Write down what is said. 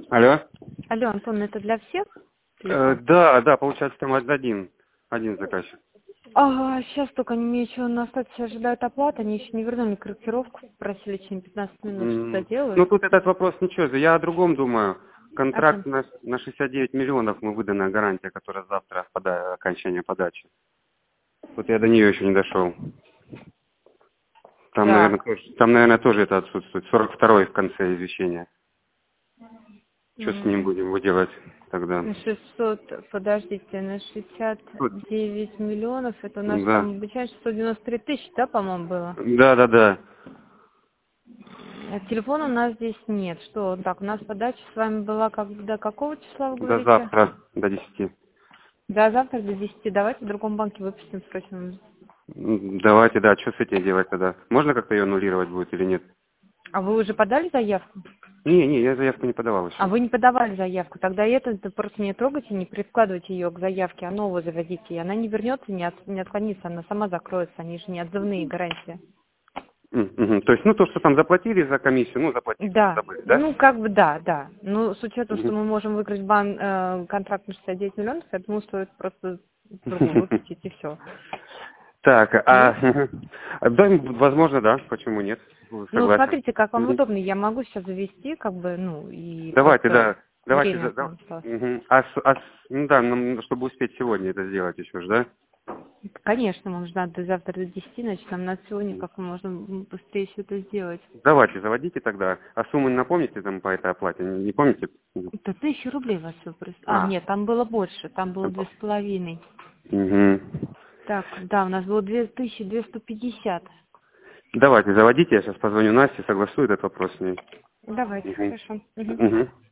Алло. Алло, Антон, это для всех? Телефон? Да, получается, там один заказчик. Ага, сейчас только они еще на статусе ожидают оплаты, они еще не вернули корректировку, просили через 15 минут, что Ну, доделают. тут этот вопрос ничего, я о другом думаю. О Контракт чем? на 69 миллионов мы выдана гарантия, которая завтра окончание подачи. Вот я до нее еще не дошел. Там, Так. наверное, тоже это отсутствует. 42-й в конце извещения. Что с ним м, будем делать тогда? На 600, подождите, на Тут. 69 миллионов, это у нас Да. там обычно 193 тысячи, да, по-моему, было? Да. Телефона у нас здесь нет. Что, так, у нас подача с вами была до какого числа, вы До говорите? завтра, до 10. До завтра, до 10. Давайте в другом банке выпустим срочно. Давайте, да, что с этим делать тогда? Можно как-то ее аннулировать будет или нет? А вы уже подали заявку? Не, я заявку не подавал А еще. вы не подавали заявку. Тогда это просто не трогайте, не прикладывайте ее к заявке, а новую заводите. И она не вернется, не отклонится, она сама закроется. Они же не отзывные гарантии. Мгм. То есть, то, что там заплатили за комиссию, заплатили, Да, забыли, да? ну как бы да. Ну, с учетом, что Мгм. мы можем выиграть контракт на 69 миллионов, я думаю, стоит просто другую выпустить и все. Так, Нет? да, возможно, да, почему нет? Ну, Согласен. смотрите, как вам Мгм. удобно. Я могу сейчас завести, и Давайте, просто да, время нам осталось. Мгм. Чтобы успеть сегодня это сделать еще же, да? Конечно, вам же надо завтра до 10, значит, нам надо сегодня как можно быстрее все это сделать. Давайте, заводите тогда. А суммы напомните там по этой оплате, не помните? Это 1000 рублей вас все просто. А, А, нет, там было больше, там было 2,5. Мгм. Так, да, у нас было 2250. Давайте, заводите, я сейчас позвоню Насте, согласую этот вопрос с ней. Давайте, Мгм. хорошо. Мгм. Мгм.